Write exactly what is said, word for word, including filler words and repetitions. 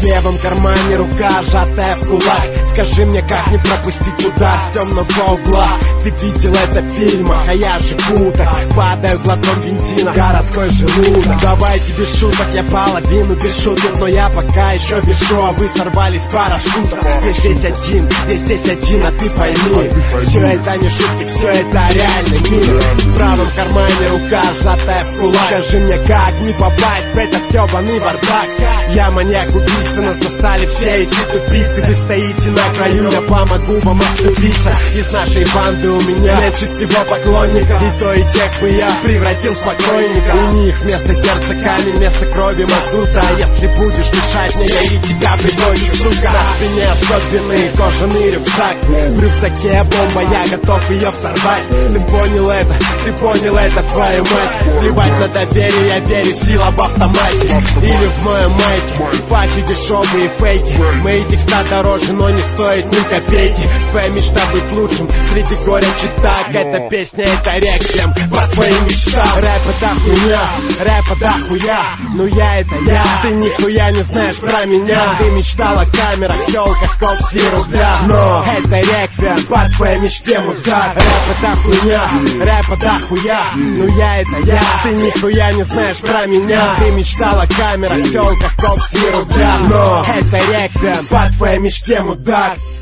В левом кармане рука, сжатая в кулак. Скажи мне, как не пропустить удар с темного угла? Ты видел это в фильмах, а я живу так. Падаю глотком бензина, городской желудок. Давайте без шуток, я половину без шуток, но я пока еще вешу, а вы сорвались с парашютом. Я здесь один, я здесь один, а ты пойми, все это не шутки, все это реальный мир. В правом кармане рука, сжатая в кулак. Скажи мне, как не попасть в этот ебаный бардак? Я маньяк-убийца, нас достали все эти тупицы. Вы стоите на краю, я помогу вам оступиться. Из нашей банды у меня меньше всего поклонников, и то и тех бы я превратил в покойника. У них вместо сердца камень, вместо крови мазута. А если будешь мешать мне, я и тебя прикончу, сука. На спине особенный кожаный рюкзак. В рюкзаке бомба, я готов ее взорвать. Ты понял это, ты понял это, твою мать. Плевать на доверие, я верю, сила в автомате. Или в моем майке, факи дешевые фейки. Мои текста дороже, но не стоит ни копейки. Твоя мечта быть лучшим среди горя читак. Эта песня, это реквием по твоим мечтам. Рэп это хуйня, рэп это хуя. Ну я это я, ты нихуя не знаешь про меня. Ты мечтал о камерах, тёлках, кокс и рубля. Но это реквием по твоей мечте, мудак. Рэп это хуйня, рэп это хуя. Ну я это я, ты нихуя не знаешь про меня. Ты мечтал о камерах, тёлках, кокс и рубля. Но это реквием по твоей мечте, мудак.